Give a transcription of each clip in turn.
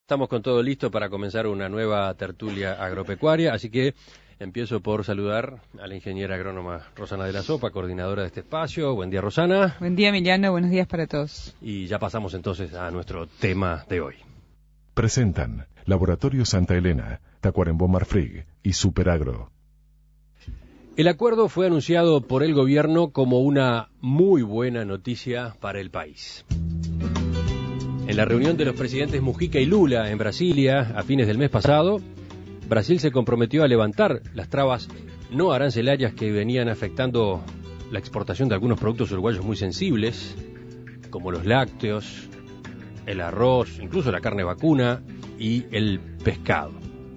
Estamos con todo listo para comenzar una nueva tertulia agropecuaria, así que empiezo por saludar a la ingeniera agrónoma Rosana de la Sopa, coordinadora de este espacio. Buen día, Rosana. Buen día, Emiliano. Buenos días para todos. Y ya pasamos entonces a nuestro tema de hoy. Presentan Laboratorio Santa Elena, Tacuarembó Marfrig y Superagro. El acuerdo fue anunciado por el gobierno como una muy buena noticia para el país. En la reunión de los presidentes Mujica y Lula en Brasilia a fines del mes pasado, Brasil se comprometió a levantar las trabas no arancelarias que venían afectando la exportación de algunos productos uruguayos muy sensibles, como los lácteos, el arroz, incluso la carne vacuna y el pescado.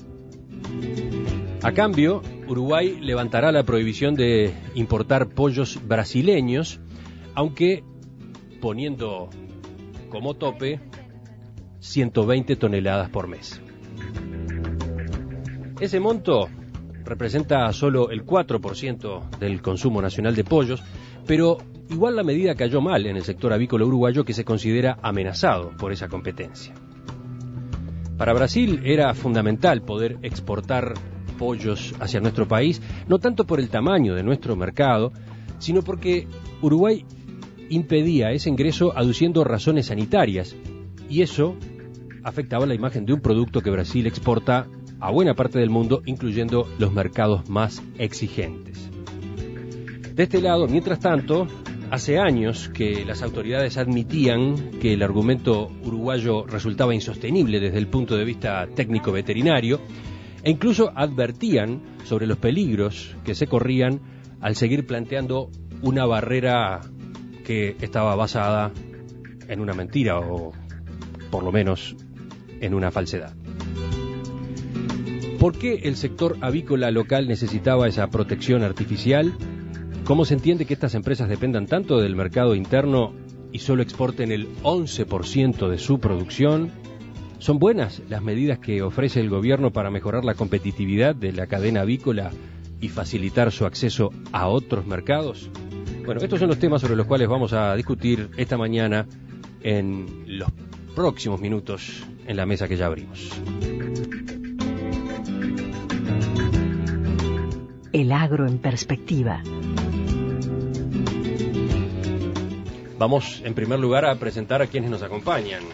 A cambio, Uruguay levantará la prohibición de importar pollos brasileños, aunque poniendo como tope 120 toneladas por mes. Ese monto representa solo el 4% del consumo nacional de pollos, pero igual la medida cayó mal en el sector avícola uruguayo, que se considera amenazado por esa competencia. Para Brasil era fundamental poder exportar pollos hacia nuestro país, no tanto por el tamaño de nuestro mercado, sino porque Uruguay impedía ese ingreso aduciendo razones sanitarias, y eso afectaba la imagen de un producto que Brasil exporta a buena parte del mundo, incluyendo los mercados más exigentes. De este lado, mientras tanto, hace años que las autoridades admitían que el argumento uruguayo resultaba insostenible desde el punto de vista técnico-veterinario, e incluso advertían sobre los peligros que se corrían al seguir planteando una barrera que estaba basada en una mentira o por lo menos en una falsedad. ¿Por qué el sector avícola local necesitaba esa protección artificial? ¿Cómo se entiende que estas empresas dependan tanto del mercado interno y solo exporten el 11% de su producción? ¿Son buenas las medidas que ofrece el gobierno para mejorar la competitividad de la cadena avícola y facilitar su acceso a otros mercados? Bueno, estos son los temas sobre los cuales vamos a discutir esta mañana en los próximos minutos en la mesa que ya abrimos. El agro en perspectiva. Vamos en primer lugar a presentar a quienes nos acompañan.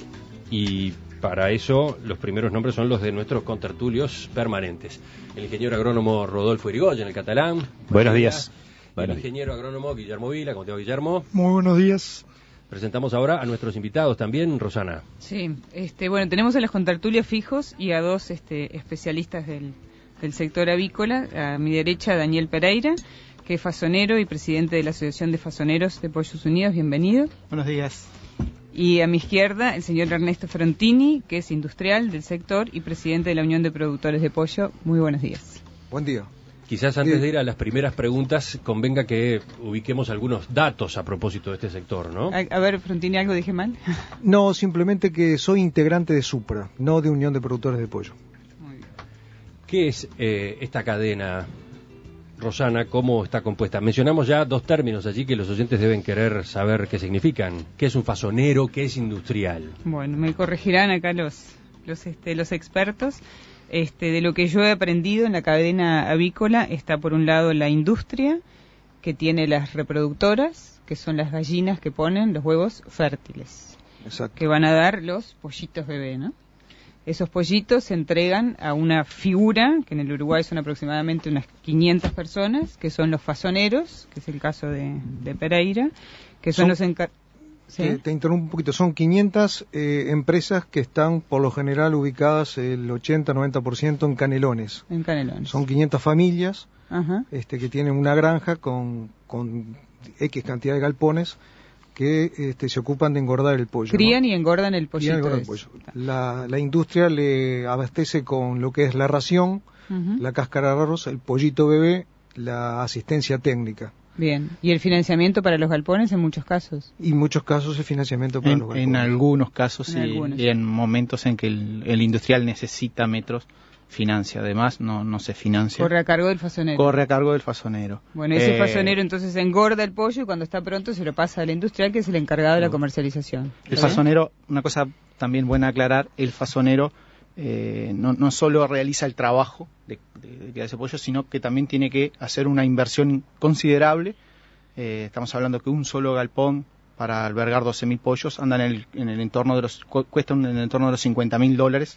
Y para eso los primeros nombres son los de nuestros contertulios permanentes. El ingeniero agrónomo Rodolfo Irigoyen, el catalán. Buenos días. El ingeniero agrónomo Guillermo Vila. ¿Cómo te va, Guillermo? Muy buenos días. Presentamos ahora a nuestros invitados también, Rosana. Sí, bueno, tenemos a los contertulios fijos y a dos especialistas del sector avícola. A mi derecha, Daniel Pereira, que es fasonero y presidente de la Asociación de Fasoneros de Pollos Unidos. Bienvenido. Buenos días. Y a mi izquierda, el señor Ernesto Frontini, que es industrial del sector y presidente de la Unión de Productores de Pollo. Muy buenos días. Buen día. Quizás antes de ir a las primeras preguntas, convenga que ubiquemos algunos datos a propósito de este sector, ¿no? A ver, Frontini, ¿algo dije mal? No, simplemente que soy integrante de Supra, no de Unión de Productores de Pollo. Muy bien. ¿Qué es esta cadena, Rosana? ¿Cómo está compuesta? Mencionamos ya dos términos allí que los oyentes deben querer saber qué significan. ¿Qué es un fasonero? ¿Qué es industrial? Bueno, me corregirán acá los expertos. De lo que yo he aprendido en la cadena avícola está por un lado la industria, que tiene las reproductoras, que son las gallinas que ponen los huevos fértiles. Exacto. Que van a dar los pollitos bebé, ¿no? Esos pollitos se entregan a una figura, que en el Uruguay son aproximadamente unas 500 personas, que son los fasoneros, que es el caso de Pereira, que son los encargados. ¿Sí? Te interrumpo un poquito. Son 500 empresas que están por lo general ubicadas el 80-90% en Canelones. En Canelones. Son 500 familias. Ajá. Que tienen una granja con X cantidad de galpones que se ocupan de engordar el pollo. Crían, ¿no? Y engordan el Crían y pollito. engordan el pollo. La industria le abastece con lo que es la ración, la cáscara de arroz, el pollito bebé, la asistencia técnica. Bien. ¿Y el financiamiento para los galpones en muchos casos? Y en muchos casos el financiamiento para los galpones. En algunos casos, En sí, algunos. y en momentos en que el industrial necesita metros, financia. Además, no se financia. Corre a cargo del fasonero. Corre a cargo del fasonero. Bueno, ese fasonero entonces engorda el pollo y cuando está pronto se lo pasa al industrial, que es el encargado de la comercialización. El fasonero, una cosa también bueno aclarar, el fazonero no solo realiza el trabajo de criar ese pollo, sino que también tiene que hacer una inversión considerable. Estamos hablando que un solo galpón para albergar 12.000 pollos anda en el entorno de cuesta en el entorno de los $50.000,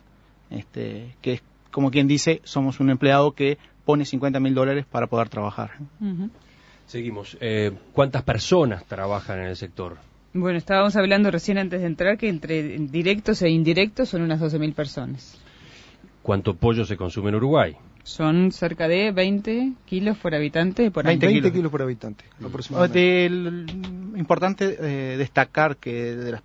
que es como quien dice, somos un empleado que pone $50.000 para poder trabajar. Uh-huh. Seguimos. ¿Cuántas personas trabajan en el sector? Bueno, estábamos hablando recién antes de entrar que entre directos e indirectos son unas 12.000 personas. ¿Cuánto pollo se consume en Uruguay? Son cerca de 20 kilos por habitante por año. 20 kilos por habitante, aproximadamente. Importante destacar que de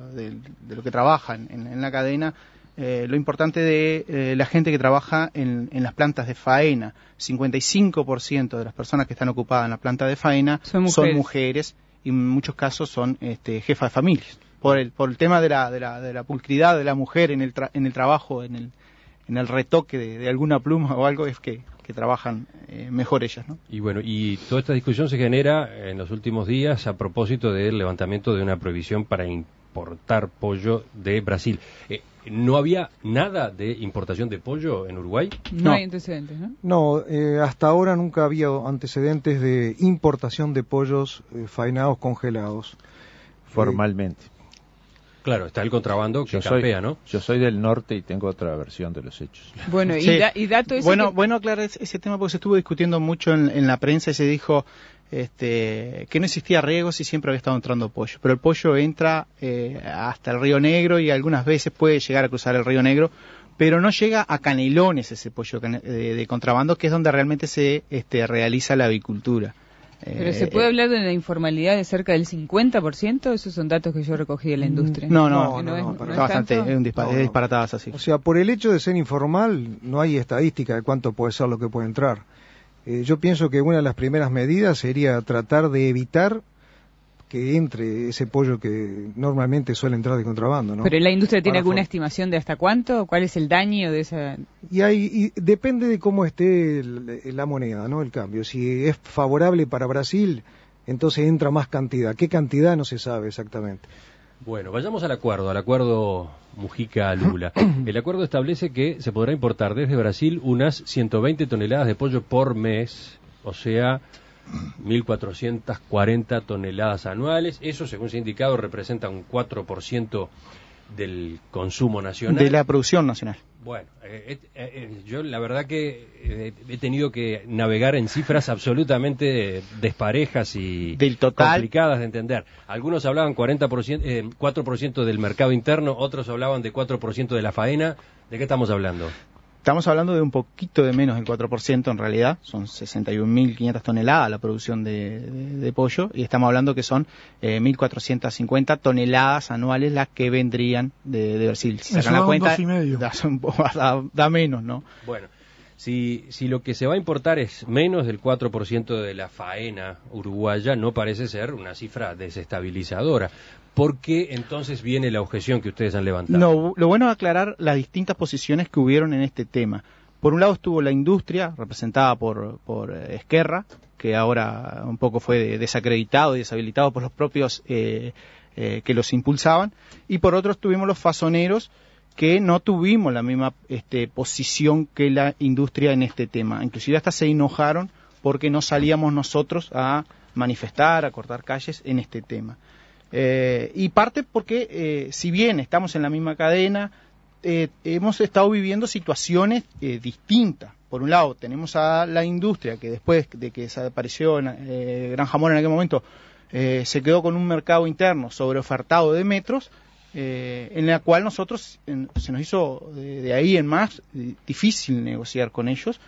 lo que trabaja en la cadena, lo importante de la gente que trabaja en las plantas de faena. 55% de las personas que están ocupadas en la planta de faena son mujeres y en muchos casos son jefas de familias. Por el tema de la pulcridad de la mujer en el trabajo, en el retoque de alguna pluma o algo, es que trabajan mejor ellas, ¿no? Y bueno, y toda esta discusión se genera en los últimos días a propósito del levantamiento de una prohibición para importar pollo de Brasil. ¿No había nada de importación de pollo en Uruguay? No hay antecedentes, ¿no? No, hasta ahora nunca había antecedentes de importación de pollos faenados congelados. Formalmente. Claro, está el contrabando que campea, ¿no? Yo soy del norte y tengo otra versión de los hechos. Bueno, sí. y dato ese bueno aclarar ese tema porque se estuvo discutiendo mucho en la prensa y se dijo que no existía riegos y siempre había estado entrando pollo. Pero el pollo entra hasta el Río Negro y algunas veces puede llegar a cruzar el Río Negro, pero no llega a Canelones ese pollo de contrabando, que es donde realmente se realiza la avicultura. ¿Pero se puede hablar de la informalidad de cerca del 50%? Esos son datos que yo recogí de la industria. No, es bastante, es disparatadas así. O sea, por el hecho de ser informal, no hay estadística de cuánto puede ser lo que puede entrar. Yo pienso que una de las primeras medidas sería tratar de evitar que entre ese pollo que normalmente suele entrar de contrabando, ¿no? ¿Pero la industria tiene alguna estimación de hasta cuánto? ¿Cuál es el daño de esa...? Y depende de cómo esté la moneda, ¿no? El cambio. Si es favorable para Brasil, entonces entra más cantidad. ¿Qué cantidad? No se sabe exactamente. Bueno, vayamos al acuerdo Mujica-Lula. El acuerdo establece que se podrá importar desde Brasil unas 120 toneladas de pollo por mes, o sea, 1.440 toneladas anuales. Eso, según se ha indicado, representa un 4% del consumo nacional. De la producción nacional. Bueno, yo la verdad que he tenido que navegar en cifras absolutamente desparejas y del total, complicadas de entender. Algunos hablaban 4% del mercado interno, otros hablaban de 4% de la faena. ¿De qué estamos hablando? Estamos hablando de un poquito de menos del 4% en realidad, son 61.500 toneladas la producción de pollo, y estamos hablando que son 1.450 toneladas anuales las que vendrían de Brasil. Si sacan la cuenta, da menos, ¿no? Bueno, si lo que se va a importar es menos del 4% de la faena uruguaya, no parece ser una cifra desestabilizadora. ¿Por qué entonces viene la objeción que ustedes han levantado? No, lo bueno es aclarar las distintas posiciones que hubieron en este tema. Por un lado estuvo la industria, representada por Esquerra, que ahora un poco fue desacreditado y deshabilitado por los propios que los impulsaban, y por otro estuvimos los fazoneros, que no tuvimos la misma posición que la industria en este tema. Inclusive hasta se enojaron porque no salíamos nosotros a manifestar, a cortar calles en este tema. Y parte porque, si bien estamos en la misma cadena, hemos estado viviendo situaciones distintas. Por un lado, tenemos a la industria que después de que desapareció Granja Mora en aquel momento, se quedó con un mercado interno sobreofertado de metros, en la cual nosotros se nos hizo de ahí en más difícil negociar con ellos,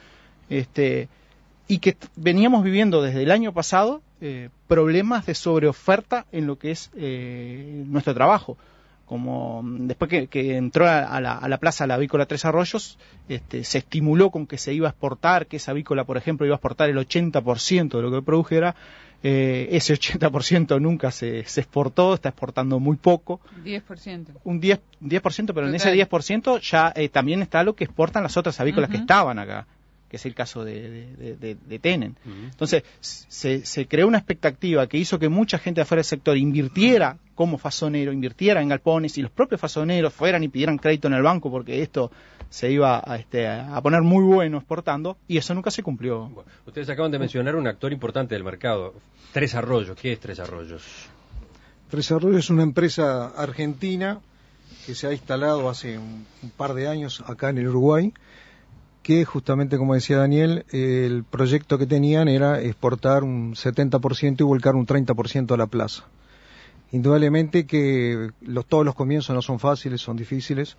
y que veníamos viviendo desde el año pasado problemas de sobreoferta en lo que es nuestro trabajo. Como después que entró a la plaza la avícola Tres Arroyos, se estimuló con que se iba a exportar, que esa avícola, por ejemplo, iba a exportar el 80% de lo que produjera. Ese 80% nunca se exportó, está exportando muy poco. 10%. Un 10%, pero total. En ese 10% ya también está lo que exportan las otras avícolas que estaban acá. que es el caso de Tenen. Entonces, se creó una expectativa que hizo que mucha gente de afuera del sector invirtiera como fasonero, invirtiera en galpones, y los propios fasoneros fueran y pidieran crédito en el banco porque esto se iba a poner muy bueno exportando, y eso nunca se cumplió. Bueno, ustedes acaban de mencionar un actor importante del mercado, Tres Arroyos. ¿Qué es Tres Arroyos? Tres Arroyos es una empresa argentina que se ha instalado hace un par de años acá en el Uruguay, que justamente, como decía Daniel, el proyecto que tenían era exportar un 70% y volcar un 30% a la plaza. Indudablemente que todos los comienzos no son fáciles, son difíciles.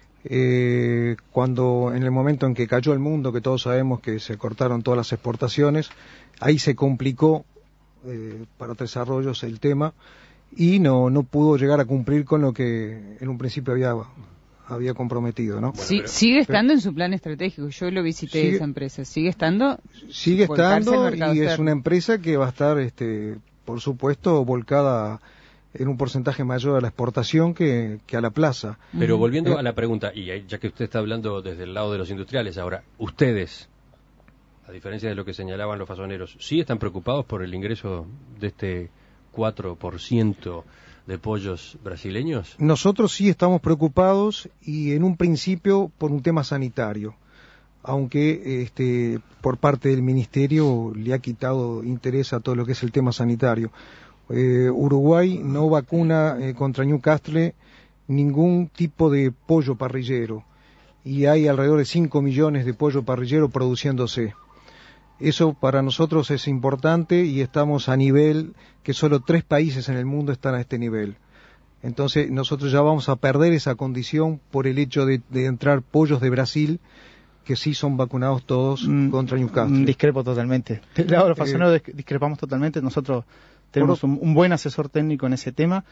Cuando en el momento en que cayó el mundo, que todos sabemos que se cortaron todas las exportaciones, ahí se complicó para Tres Arroyos el tema, y no pudo llegar a cumplir con lo que en un principio había comprometido, ¿no? Sí, sigue estando en su plan estratégico. Yo lo visité, esa empresa. ¿Sigue estando? Sigue estando, y es una empresa que va a estar, por supuesto, volcada en un porcentaje mayor a la exportación que a la plaza. Pero volviendo a la pregunta, y ya que usted está hablando desde el lado de los industriales, ahora, ustedes, a diferencia de lo que señalaban los fasoneros, ¿sí están preocupados por el ingreso de este 4% de pollos brasileños? Nosotros sí estamos preocupados, y en un principio por un tema sanitario, aunque por parte del Ministerio le ha quitado interés a todo lo que es el tema sanitario. Uruguay no vacuna contra Newcastle ningún tipo de pollo parrillero, y hay alrededor de 5 millones de pollo parrillero produciéndose. Eso para nosotros es importante, y estamos a nivel que solo 3 países en el mundo están a este nivel. Entonces nosotros ya vamos a perder esa condición por el hecho de entrar pollos de Brasil, que sí son vacunados todos contra Newcastle. Discrepo totalmente. Del lado de los fasoneros discrepamos totalmente. Nosotros tenemos un buen asesor técnico en ese tema.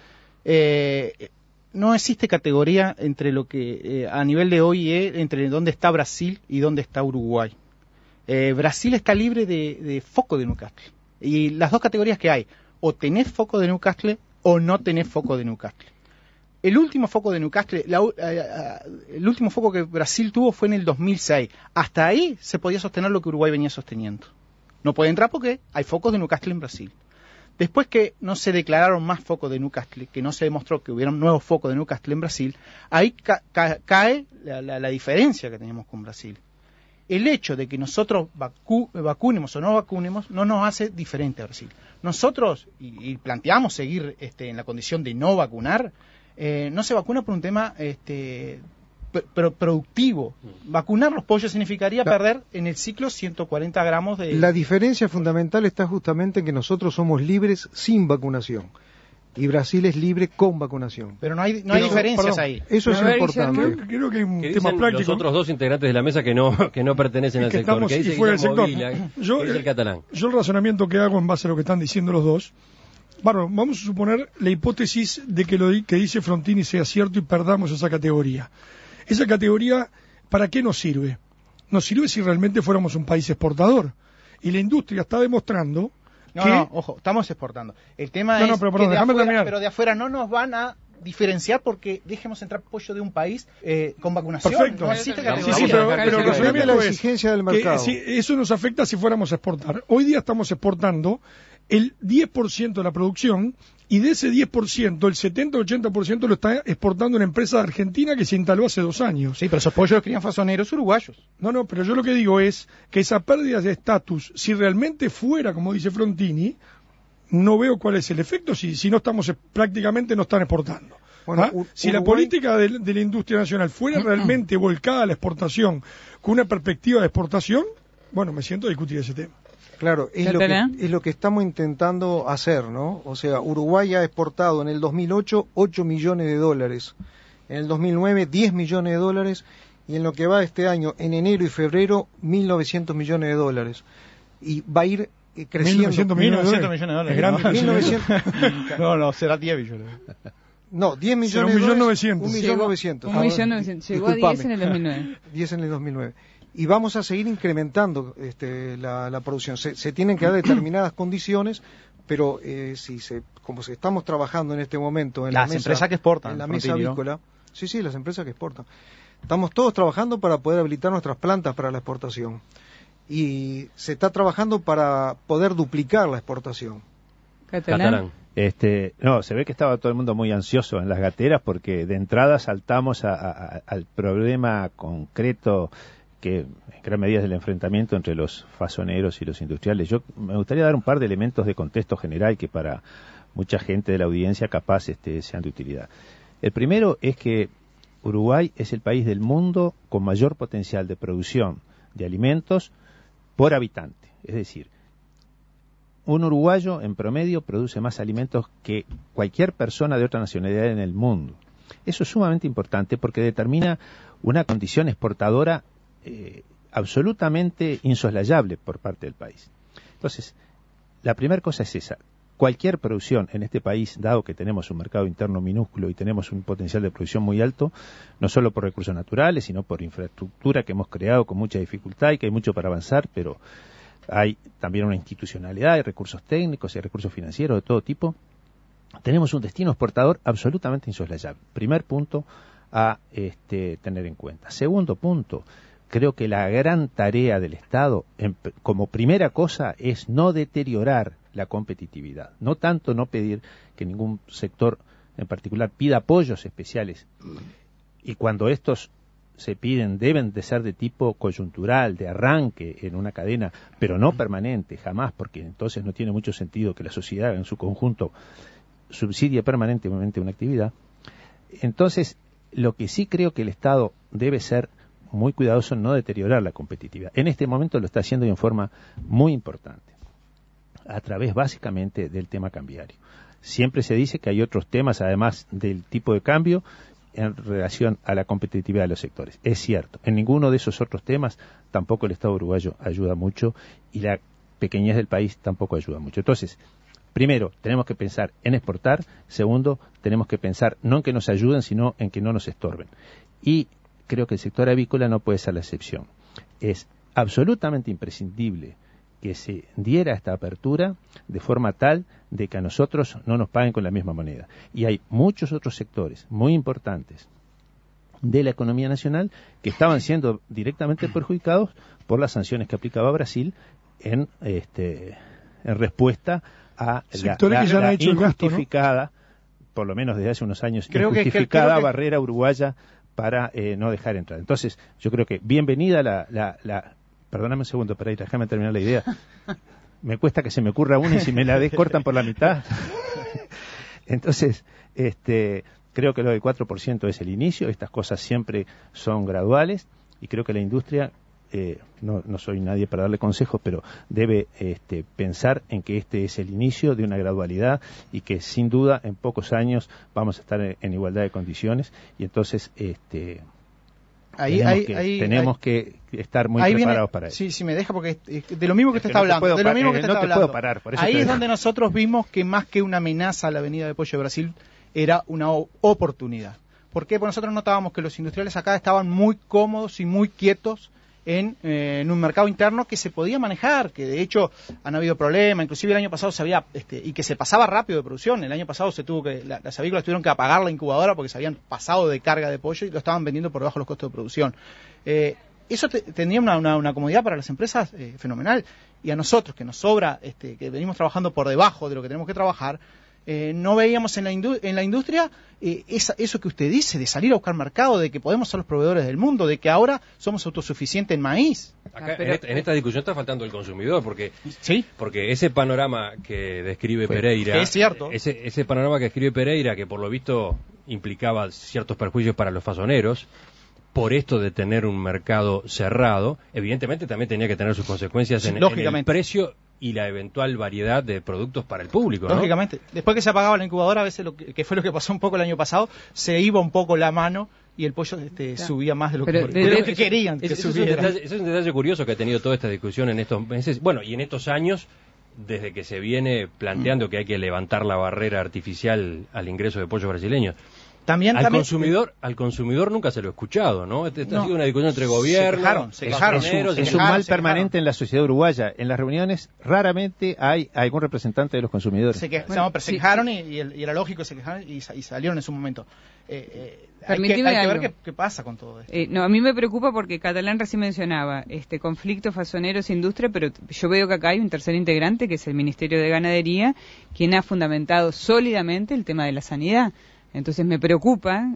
No existe categoría entre lo que a nivel de OIE, entre dónde está Brasil y dónde está Uruguay. Brasil está libre de foco de Newcastle. Y las dos categorías que hay, o tenés foco de Newcastle o no tenés foco de Newcastle. El último foco de Newcastle, el último foco que Brasil tuvo fue en el 2006. Hasta ahí se podía sostener lo que Uruguay venía sosteniendo. No puede entrar porque hay focos de Newcastle en Brasil. Después que no se declararon más focos de Newcastle, que no se demostró que hubiera un nuevo foco de Newcastle en Brasil, ahí cae la diferencia que tenemos con Brasil. El hecho de que nosotros vacunemos o no vacunemos no nos hace diferente a Brasil. Nosotros, y planteamos seguir en la condición de no vacunar, no se vacuna por un tema productivo. Vacunar los pollos significaría perder en el ciclo 140 gramos de... La diferencia fundamental está justamente en que nosotros somos libres sin vacunación, y Brasil es libre con vacunación. Pero no hay diferencias ahí. Eso es importante. Creo que hay un ¿Qué tema dicen práctico. los otros dos integrantes de la mesa que no pertenecen al sector? Estamos ¿Qué dice fuera del Guillermo sector. Vila? Yo, ¿Qué dice el catalán? Yo el razonamiento que hago en base a lo que están diciendo los dos, bueno, vamos a suponer la hipótesis de que lo que dice Frontini sea cierto y perdamos esa categoría. Esa categoría, ¿para qué nos sirve? Nos sirve si realmente fuéramos un país exportador. Y la industria está demostrando que... No, ojo, estamos exportando. El tema es pero, perdón, que déjame terminar. pero de afuera no nos van a diferenciar porque dejemos entrar pollo de un país con vacunación. Perfecto. No existe Sí, categoría. pero el Depende de razonamiento la es exigencia del que mercado. eso nos afecta si fuéramos a exportar. Hoy día estamos exportando el 10% de la producción, y de ese 10%, el 70-80% lo está exportando una empresa argentina que se instaló hace 2 años. Sí, pero esos pollos los crían fasoneros uruguayos. No, pero yo lo que digo es que esa pérdida de estatus, si realmente fuera, como dice Frontini, no veo cuál es el efecto si no estamos, prácticamente no están exportando. Bueno, Si la política de la industria nacional fuera realmente volcada a la exportación, con una perspectiva de exportación, bueno, me siento a discutir ese tema. Claro, es lo que estamos intentando hacer, ¿no? O sea, Uruguay ha exportado en el 2008 $8 millones, en el 2009 $10 millones, y en lo que va este año, en enero y febrero, $1.900 millones. Y va a ir creciendo. $1.900 millones. $1.900.000. Es grande. 1900. No, será 10 millones. No, 10 millones. Será 1.900.000. 1.900.000. 1.900.000. Llegó a 10 en el 2009. 10 en el 2009. Y vamos a seguir incrementando la producción. Se tienen que dar determinadas condiciones, pero como estamos trabajando en este momento en las empresas que exportan, en la mesa avícola, las empresas que exportan, estamos todos trabajando para poder habilitar nuestras plantas para la exportación. y se está trabajando para poder duplicar la exportación. Catalán. No, se ve que estaba todo el mundo muy ansioso en las gateras porque de entrada saltamos al problema concreto que en gran medida es el enfrentamiento entre los fasoneros y los industriales. Yo me gustaría dar un par de elementos de contexto general que para mucha gente de la audiencia capaz sean de utilidad. El primero es que Uruguay es el país del mundo con mayor potencial de producción de alimentos por habitante. Es decir, un uruguayo en promedio produce más alimentos que cualquier persona de otra nacionalidad en el mundo. Eso es sumamente importante porque determina una condición exportadora absolutamente insoslayable por parte del país. Entonces, la primera cosa es esa. Cualquier producción en este país, dado que tenemos un mercado interno minúsculo y tenemos un potencial de producción muy alto, no solo por recursos naturales, sino por infraestructura que hemos creado con mucha dificultad y que hay mucho para avanzar, pero hay también una institucionalidad, hay recursos técnicos y recursos financieros de todo tipo. Tenemos un destino exportador absolutamente insoslayable. Primer punto a tener en cuenta. Segundo punto, creo que la gran tarea del Estado, como primera cosa, es no deteriorar la competitividad. No tanto no pedir que ningún sector en particular pida apoyos especiales. Y cuando estos se piden, deben de ser de tipo coyuntural, de arranque en una cadena, pero no permanente, jamás, porque entonces no tiene mucho sentido que la sociedad en su conjunto subsidie permanentemente una actividad. Entonces, lo que sí creo que el Estado debe ser muy cuidadoso en no deteriorar la competitividad. En este momento lo está haciendo y en forma muy importante, a través básicamente del tema cambiario. Siempre se dice que hay otros temas, además del tipo de cambio, en relación a la competitividad de los sectores. Es cierto, en ninguno de esos otros temas tampoco el Estado uruguayo ayuda mucho y la pequeñez del país tampoco ayuda mucho. Entonces, primero, tenemos que pensar en exportar. Segundo, tenemos que pensar no en que nos ayuden, sino en que no nos estorben. Y creo que el sector avícola no puede ser la excepción. Es absolutamente imprescindible que se diera esta apertura de forma tal de que a nosotros no nos paguen con la misma moneda. Y hay muchos otros sectores muy importantes de la economía nacional que estaban siendo directamente perjudicados por las sanciones que aplicaba Brasil en respuesta a la injustificada, ¿no? Por lo menos desde hace unos años, creo injustificada que barrera uruguaya para no dejar entrar. Entonces, yo creo que bienvenida perdóname un segundo, Pereira, déjame terminar la idea. Me cuesta que se me ocurra una y si me la cortan por la mitad. Entonces, creo que lo del 4% es el inicio. Estas cosas siempre son graduales y creo que la industria, no soy nadie para darle consejos, pero debe pensar en que este es el inicio de una gradualidad y que sin duda en pocos años vamos a estar en igualdad de condiciones y entonces tenemos que estar muy preparados para eso. Sí, sí, me deja porque de lo mismo que usted está hablando. No te puedo parar. Por eso ahí es donde nosotros vimos que más que una amenaza a la venida de pollo de Brasil era una oportunidad. ¿Por qué? Porque nosotros notábamos que los industriales acá estaban muy cómodos y muy quietos en un mercado interno que se podía manejar, que de hecho han habido problemas, inclusive el año pasado se había, y que se pasaba rápido de producción. El año pasado las avícolas tuvieron que apagar la incubadora porque se habían pasado de carga de pollo y lo estaban vendiendo por debajo de los costos de producción. Eso tendría una comodidad para las empresas fenomenal, y a nosotros que nos sobra, que venimos trabajando por debajo de lo que tenemos que trabajar, no veíamos en la industria eso que usted dice, de salir a buscar mercado, de que podemos ser los proveedores del mundo, de que ahora somos autosuficientes en maíz. Acá, en esta discusión está faltando el consumidor, porque ¿sí? Porque ese panorama que describe Pereira, es cierto. Ese panorama que describe Pereira, que por lo visto implicaba ciertos perjuicios para los fasoneros, por esto de tener un mercado cerrado, evidentemente también tenía que tener sus consecuencias en el precio y la eventual variedad de productos para el público, ¿no? Lógicamente. Después que se apagaba la incubadora, a veces que fue lo que pasó un poco el año pasado, se iba un poco la mano y el pollo subía más de lo que querían que subiera. Ese es un detalle curioso que ha tenido toda esta discusión en estos meses, bueno, y en estos años, desde que se viene planteando que hay que levantar la barrera artificial al ingreso de pollos brasileños. Al consumidor nunca se lo he escuchado, ¿no? Esta ha sido una discusión entre gobiernos. Se quejaron. Es un mal permanente en la sociedad uruguaya. En las reuniones raramente hay algún representante de los consumidores. Se quejaron y era lógico, se quejaron y salieron en su momento. Hay que ver qué pasa con todo esto. No, a mí me preocupa porque Catalán recién mencionaba conflicto fasoneros-industria, pero yo veo que acá hay un tercer integrante, que es el Ministerio de Ganadería, quien ha fundamentado sólidamente el tema de la sanidad. Entonces me preocupa,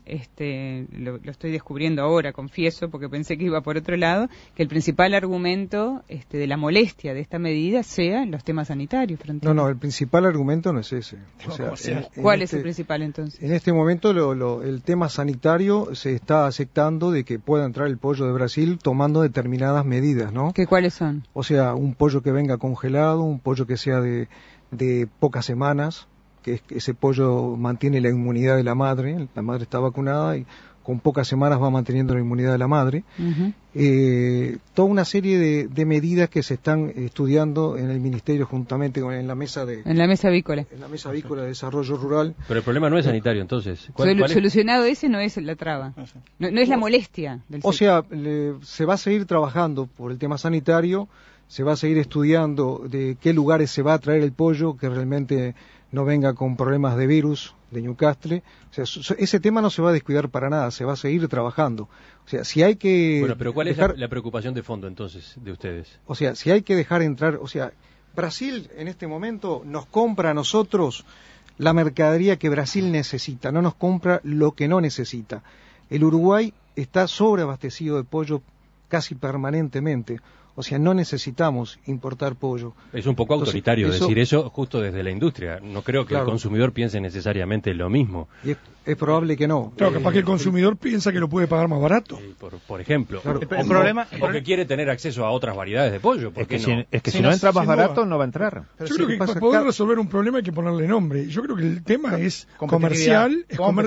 lo estoy descubriendo ahora, confieso, porque pensé que iba por otro lado, que el principal argumento de la molestia de esta medida sea los temas sanitarios. No, el principal argumento no es ese. ¿Cuál es el principal entonces? En este momento el tema sanitario se está aceptando de que pueda entrar el pollo de Brasil tomando determinadas medidas, ¿no? ¿Cuáles son? O sea, un pollo que venga congelado, un pollo que sea de pocas semanas, que ese pollo mantiene la inmunidad de la madre está vacunada y con pocas semanas va manteniendo la inmunidad de la madre. Uh-huh. Toda una serie de medidas que se están estudiando en el Ministerio juntamente en la mesa avícola. En la mesa avícola de desarrollo rural. Pero el problema no es sanitario, entonces. Solucionado ese no es la traba. No es la molestia del sector. O sea, se va a seguir trabajando por el tema sanitario, se va a seguir estudiando de qué lugares se va a traer el pollo, que realmente no venga con problemas de virus de Newcastle. O sea, ese tema no se va a descuidar para nada, se va a seguir trabajando. O sea, si hay que... Bueno, pero ¿cuál es la preocupación de fondo entonces de ustedes? O sea, si hay que dejar entrar... O sea, Brasil en este momento nos compra a nosotros la mercadería que Brasil necesita, no nos compra lo que no necesita. El Uruguay está sobreabastecido de pollo casi permanentemente. O sea, no necesitamos importar pollo. Es un poco autoritario decir eso justo desde la industria. No creo que el consumidor piense necesariamente lo mismo. Y es probable que no. Claro, capaz que el consumidor piensa que lo puede pagar más barato. Por ejemplo. Claro, o que quiere tener acceso a otras variedades de pollo. ¿Por qué no? Es que si no entra más barato, no va a entrar. Yo creo que para poder resolver un problema hay que ponerle nombre. Yo creo que el tema es comercial,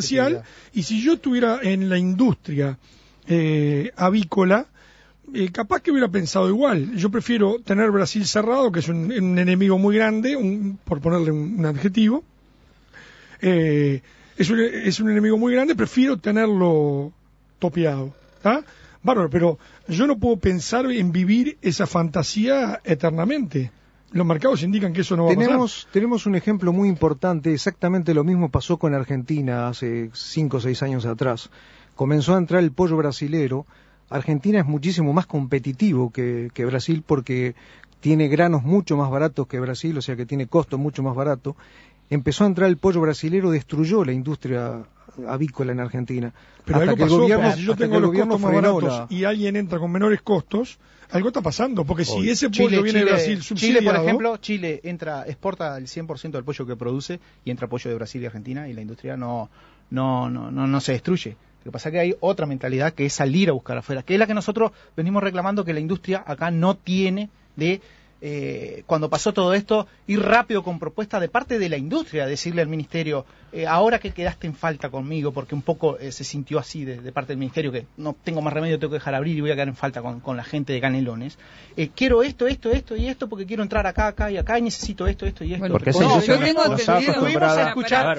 y si yo estuviera en la industria avícola, capaz que hubiera pensado igual. Yo prefiero tener Brasil cerrado, que es un enemigo muy grande, por ponerle un adjetivo. Es un enemigo muy grande, prefiero tenerlo topeado. Bárbaro, pero yo no puedo pensar en vivir esa fantasía eternamente. Los mercados indican que eso no va a pasar. Tenemos un ejemplo muy importante. Exactamente lo mismo pasó con Argentina hace 5 o 6 años atrás. Comenzó a entrar el pollo brasilero. Argentina es muchísimo más competitivo que Brasil porque tiene granos mucho más baratos que Brasil, o sea que tiene costo mucho más barato. Empezó a entrar el pollo brasilero, destruyó la industria avícola en Argentina. Pero hasta algo pasó, si yo tengo los costos más baratos y alguien entra con menores costos, algo está pasando, porque si ese pollo viene de Brasil subsidiado... Chile, por ejemplo, exporta el 100% del pollo que produce y entra pollo de Brasil y Argentina y la industria no se destruye. Lo que pasa es que hay otra mentalidad que es salir a buscar afuera, que es la que nosotros venimos reclamando que la industria acá no tiene de... cuando pasó todo esto, ir rápido con propuestas de parte de la industria, decirle al ministerio, ahora que quedaste en falta conmigo, porque un poco se sintió así de parte del ministerio, que no tengo más remedio, tengo que dejar abrir y voy a quedar en falta con la gente de Canelones. Quiero esto y esto, porque quiero entrar acá y necesito esto y esto. Bueno, porque yo tengo fuimos a escuchar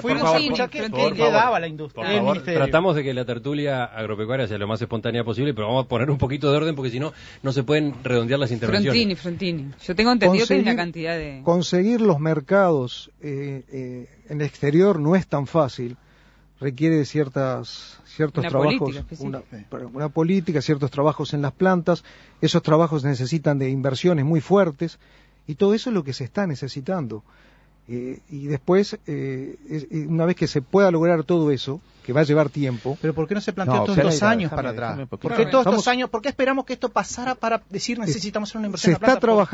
qué daba la industria. Por favor, tratamos de que la tertulia agropecuaria sea lo más espontánea posible, pero vamos a poner un poquito de orden, porque si no, no se pueden redondear las intervenciones. Frontini. Yo tengo entendido que hay una cantidad de... Conseguir los mercados en el exterior no es tan fácil. Requiere ciertos trabajos, una política, ciertos trabajos en las plantas. Esos trabajos necesitan de inversiones muy fuertes y todo eso es lo que se está necesitando. Y después, una vez que se pueda lograr todo eso, que va a llevar tiempo... ¿Pero por qué no se planteó todos estos años para atrás? ¿Por qué todos estos años? ¿Por qué esperamos que esto pasara para decir necesitamos hacer una inversión en la planta?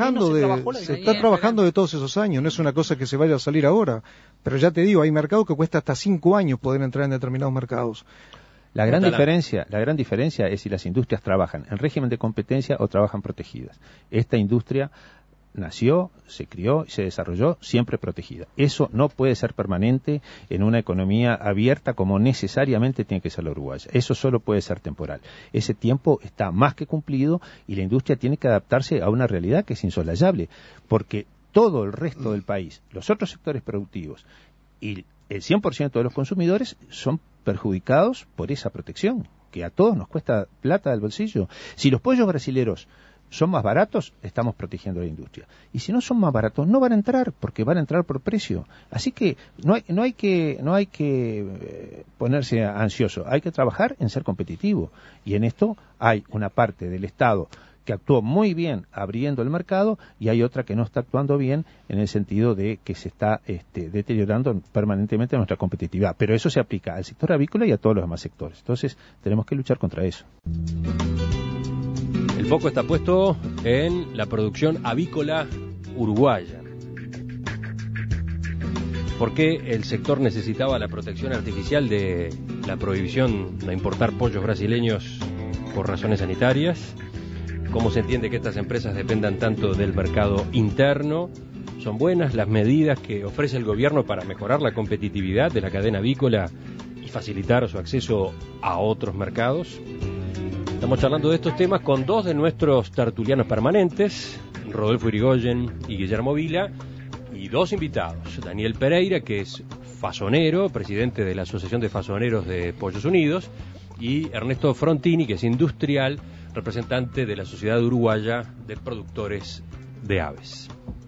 Se está trabajando de todos esos años, no es una cosa que se vaya a salir ahora. Pero ya te digo, hay mercados que cuesta hasta 5 años poder entrar en determinados mercados. La gran diferencia es si las industrias trabajan en régimen de competencia o trabajan protegidas. Esta industria nació, se crió y se desarrolló siempre protegida. Eso no puede ser permanente en una economía abierta como necesariamente tiene que ser la uruguaya. Eso solo puede ser temporal. Ese tiempo está más que cumplido y la industria tiene que adaptarse a una realidad que es insolayable, porque todo el resto del país, los otros sectores productivos y el 100% de los consumidores son perjudicados por esa protección, que a todos nos cuesta plata del bolsillo. Si los pollos brasileros son más baratos, estamos protegiendo a la industria. Y si no son más baratos, no van a entrar, porque van a entrar por precio. Así que no hay que ponerse ansioso, hay que trabajar en ser competitivo. Y en esto hay una parte del Estado que actuó muy bien abriendo el mercado y hay otra que no está actuando bien en el sentido de que se está deteriorando permanentemente nuestra competitividad. Pero eso se aplica al sector avícola y a todos los demás sectores. Entonces tenemos que luchar contra eso. El foco está puesto en la producción avícola uruguaya. ¿Por qué el sector necesitaba la protección artificial de la prohibición de importar pollos brasileños por razones sanitarias? ¿Cómo se entiende que estas empresas dependan tanto del mercado interno? ¿Son buenas las medidas que ofrece el gobierno para mejorar la competitividad de la cadena avícola y facilitar su acceso a otros mercados? Estamos charlando de estos temas con dos de nuestros tertulianos permanentes, Rodolfo Irigoyen y Guillermo Vila, y dos invitados, Daniel Pereira, que es fasonero, presidente de la Asociación de Fasoneros de Pollos Unidos, y Ernesto Frontini, que es industrial, representante de la Sociedad Uruguaya de Productores de Aves.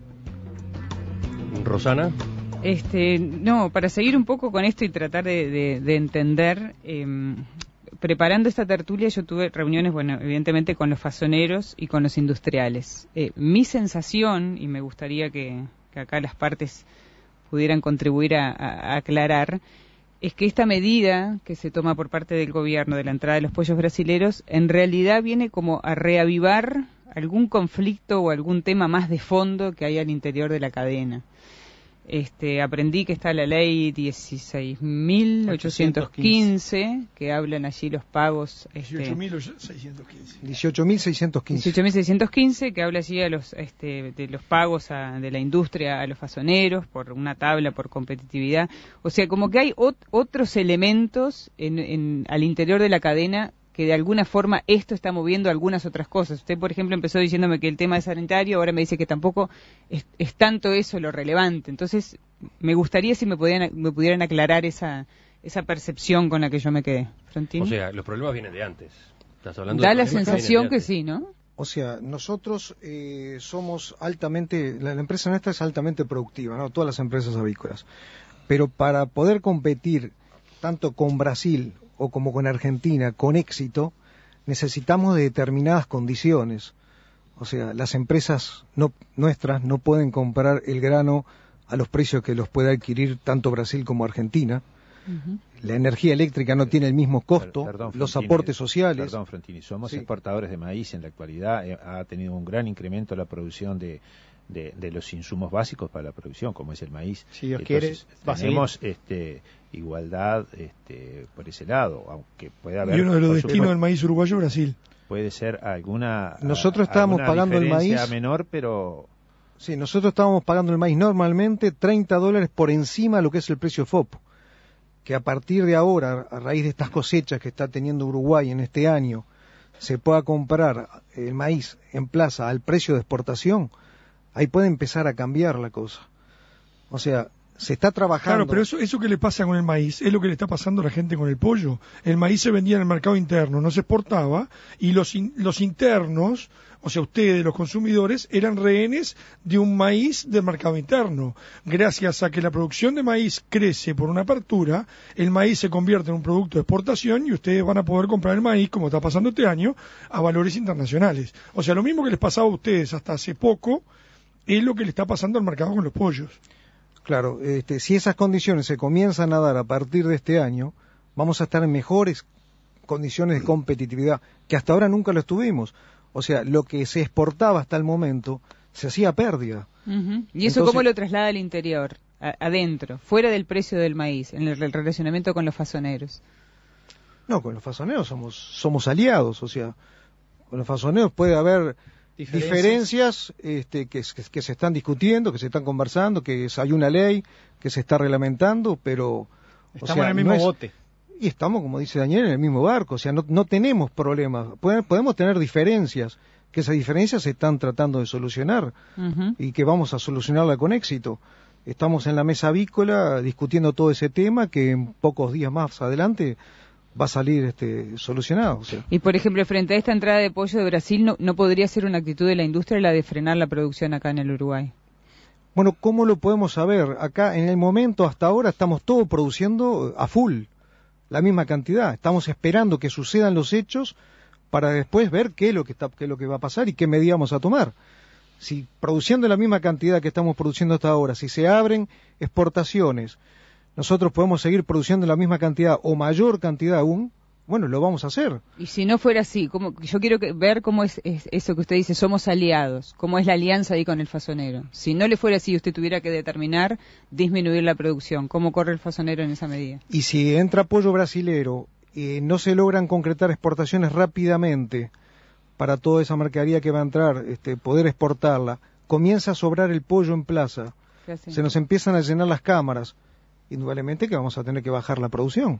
Rosana. No, para seguir un poco con esto y tratar de entender, preparando esta tertulia yo tuve reuniones, bueno, evidentemente con los fasoneros y con los industriales. Mi sensación, y me gustaría que acá las partes pudieran contribuir a aclarar, es que esta medida que se toma por parte del gobierno de la entrada de los pollos brasileros en realidad viene como a reavivar algún conflicto o algún tema más de fondo que hay al interior de la cadena. Aprendí que está la ley 16.815 que hablan allí los pagos 18.615 18.615 que habla allí a los de los pagos de la industria a los fasoneros por una tabla por competitividad. O sea, como que hay otros elementos al interior de la cadena que de alguna forma esto está moviendo algunas otras cosas. Usted, por ejemplo, empezó diciéndome que el tema es sanitario, ahora me dice que tampoco es tanto eso lo relevante. Entonces, me gustaría si me pudieran aclarar esa percepción con la que yo me quedé. ¿Frontini? O sea, los problemas vienen de antes. ¿Estás hablando da de la sensación que sí, ¿no? O sea, nosotros somos altamente, la empresa nuestra es altamente productiva, ¿no? Todas las empresas avícolas. Pero para poder competir tanto con Brasil o como con Argentina, con éxito, necesitamos de determinadas condiciones. O sea, las empresas nuestras no pueden comprar el grano a los precios que los puede adquirir tanto Brasil como Argentina. Uh-huh. La energía eléctrica no tiene el mismo costo, los aportes sociales. Perdón, Frontini, somos exportadores de maíz en la actualidad, ha tenido un gran incremento la producción de los insumos básicos para la producción, como es el maíz. Si Dios quiere, tenemos igualdad por ese lado, aunque puede haber... Y uno de los destinos del maíz uruguayo, Brasil. Puede ser alguna... Nosotros estábamos pagando el maíz... menor, pero... Sí, nosotros estábamos pagando el maíz normalmente $30 por encima de lo que es el precio FOB. Que a partir de ahora, a raíz de estas cosechas que está teniendo Uruguay en este año, se pueda comprar el maíz en plaza al precio de exportación, ahí puede empezar a cambiar la cosa. O sea, se está trabajando... Claro, pero eso que le pasa con el maíz es lo que le está pasando a la gente con el pollo. El maíz se vendía en el mercado interno, no se exportaba, y los internos, o sea, ustedes, los consumidores, eran rehenes de un maíz del mercado interno. Gracias a que la producción de maíz crece por una apertura, el maíz se convierte en un producto de exportación y ustedes van a poder comprar el maíz, como está pasando este año, a valores internacionales. O sea, lo mismo que les pasaba a ustedes hasta hace poco, es lo que le está pasando al mercado con los pollos. Claro, si esas condiciones se comienzan a dar a partir de este año, vamos a estar en mejores condiciones de competitividad, que hasta ahora nunca lo estuvimos. O sea, lo que se exportaba hasta el momento se hacía pérdida. Uh-huh. ¿Y eso cómo lo traslada al interior, adentro, fuera del precio del maíz, en el relacionamiento con los fasoneros? No, con los fasoneros somos aliados, o sea, con los fasoneros puede haber... diferencias que se están discutiendo, que se están conversando, que hay una ley que se está reglamentando, pero estamos en el mismo bote. Y estamos, como dice Daniel, en el mismo barco, o sea, no tenemos problemas. Podemos tener diferencias, que esas diferencias se están tratando de solucionar, uh-huh, y que vamos a solucionarla con éxito, estamos en la mesa avícola discutiendo todo ese tema que en pocos días más adelante va a salir solucionado. O sea. Y por ejemplo, frente a esta entrada de pollo de Brasil, ¿no podría ser una actitud de la industria la de frenar la producción acá en el Uruguay? Bueno, ¿cómo lo podemos saber? Acá en el momento, hasta ahora, estamos todos produciendo a full, la misma cantidad. Estamos esperando que sucedan los hechos para después ver qué es lo que va a pasar y qué medidas vamos a tomar. Si produciendo la misma cantidad que estamos produciendo hasta ahora, si se abren exportaciones, nosotros podemos seguir produciendo la misma cantidad o mayor cantidad aún, bueno, lo vamos a hacer. Y si no fuera así, yo quiero ver cómo es eso que usted dice, somos aliados, cómo es la alianza ahí con el fasonero. Si no le fuera así y usted tuviera que determinar disminuir la producción, ¿cómo corre el fasonero en esa medida? Y si entra pollo brasilero y no se logran concretar exportaciones rápidamente para toda esa mercadería que va a entrar, poder exportarla, comienza a sobrar el pollo en plaza, se nos empiezan a llenar las cámaras, indudablemente que vamos a tener que bajar la producción.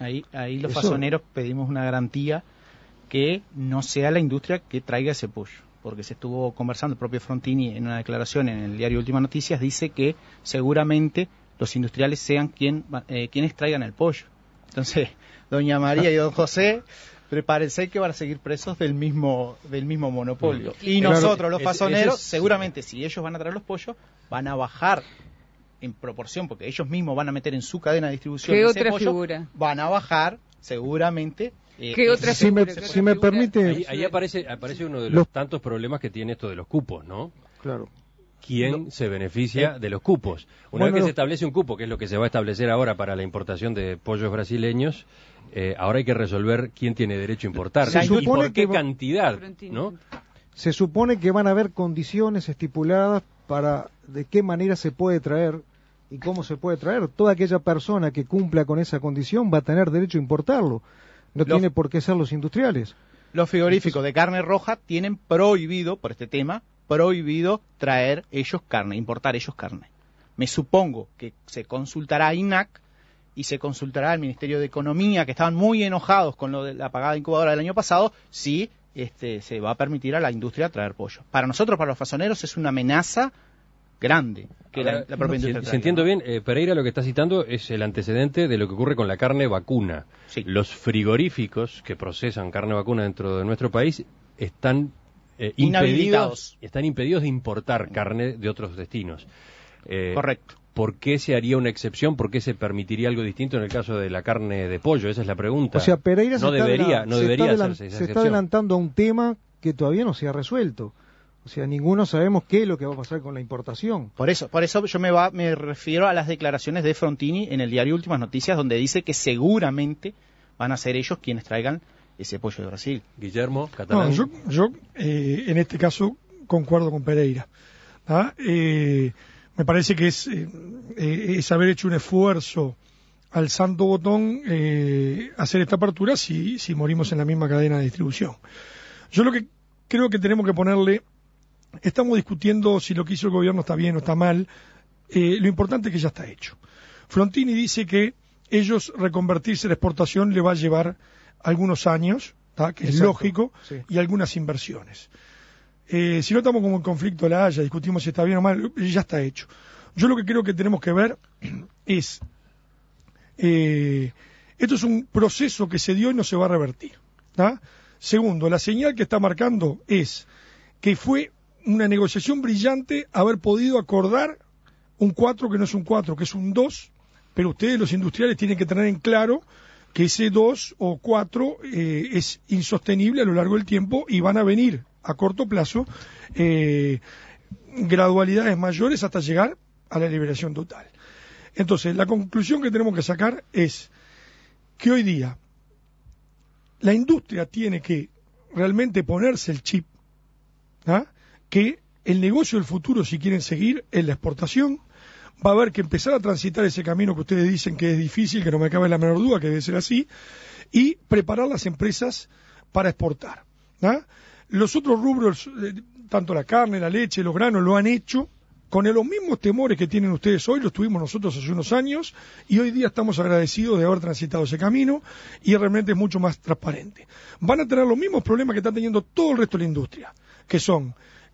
Ahí los fasoneros pedimos una garantía que no sea la industria que traiga ese pollo, porque se estuvo conversando, el propio Frontini en una declaración en el diario Últimas Noticias dice que seguramente los industriales sean quienes traigan el pollo. Entonces, doña María y don José, prepárense que van a seguir presos del mismo monopolio. Y nosotros, los fasoneros, seguramente si ellos van a traer los pollos, van a bajar en proporción, porque ellos mismos van a meter en su cadena de distribución ¿qué ese otra pollo, figura? Van a bajar seguramente. ¿Qué otra figura? Si me permite, ahí aparece uno de los tantos problemas que tiene esto de los cupos, ¿no? Claro. ¿Quién se beneficia de los cupos? Una vez que se establece un cupo, que es lo que se va a establecer ahora para la importación de pollos brasileños, ahora hay que resolver quién tiene derecho a importar y por qué cantidad, ¿no? Se supone que van a haber condiciones estipuladas para de qué manera se puede traer y cómo se puede traer. Toda aquella persona que cumpla con esa condición va a tener derecho a importarlo. No tiene por qué ser los industriales. Los frigoríficos de carne roja tienen prohibido, por este tema, prohibido traer ellos carne, importar ellos carne. Me supongo que se consultará a INAC y se consultará al Ministerio de Economía, que estaban muy enojados con lo de la pagada incubadora del año pasado, si se va a permitir a la industria traer pollo. Para nosotros, para los fasoneros, es una amenaza grande que la propia industria traiga. Si entiendo bien, Pereira lo que está citando es el antecedente de lo que ocurre con la carne vacuna. Sí. Los frigoríficos que procesan carne vacuna dentro de nuestro país están impedidos de importar carne de otros destinos. Correcto. ¿Por qué se haría una excepción? ¿Por qué se permitiría algo distinto en el caso de la carne de pollo? Esa es la pregunta. O sea, Pereira no debería hacerse esa se está adelantando a un tema que todavía no se ha resuelto. O sea, ninguno sabemos qué es lo que va a pasar con la importación. Por eso yo me refiero a las declaraciones de Frontini en el diario Últimas Noticias, donde dice que seguramente van a ser ellos quienes traigan ese pollo de Brasil. Guillermo, Catalán. No, yo en este caso concuerdo con Pereira. Me parece que es haber hecho un esfuerzo al santo botón hacer esta apertura si morimos en la misma cadena de distribución. Yo lo que creo que tenemos que ponerle, estamos discutiendo si lo que hizo el gobierno está bien o está mal, lo importante es que ya está hecho. Frontini dice que ellos reconvertirse en exportación le va a llevar algunos años, que es lógico, sí, y algunas inversiones. Si no estamos como en conflicto de la Haya, discutimos si está bien o mal, ya está hecho. Yo lo que creo que tenemos que ver es, esto es un proceso que se dio y no se va a revertir. Segundo, la señal que está marcando es que fue una negociación brillante haber podido acordar un 4 que no es un 4, que es un 2, pero ustedes los industriales tienen que tener en claro que ese 2 o 4 es insostenible a lo largo del tiempo y van a venir a corto plazo gradualidades mayores hasta llegar a la liberación total. Entonces, la conclusión que tenemos que sacar es que hoy día la industria tiene que realmente ponerse el chip, que el negocio del futuro, si quieren seguir, es la exportación. Va a haber que empezar a transitar ese camino que ustedes dicen que es difícil, que no me cabe la menor duda que debe ser así, y preparar las empresas para exportar. Los otros rubros, tanto la carne, la leche, los granos, lo han hecho con los mismos temores que tienen ustedes hoy, los tuvimos nosotros hace unos años, y hoy día estamos agradecidos de haber transitado ese camino, y realmente es mucho más transparente. Van a tener los mismos problemas que está teniendo todo el resto de la industria, que son